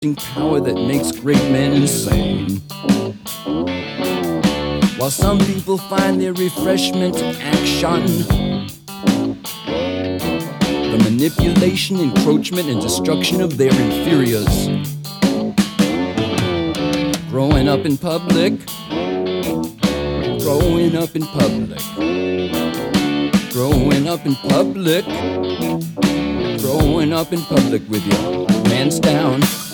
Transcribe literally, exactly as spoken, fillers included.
power that makes great men insane. While some people find their refreshment in action, the manipulation, encroachment, and destruction of their inferiors. Growing up in public, growing up in public, growing up in public, growing up in public with your pants down.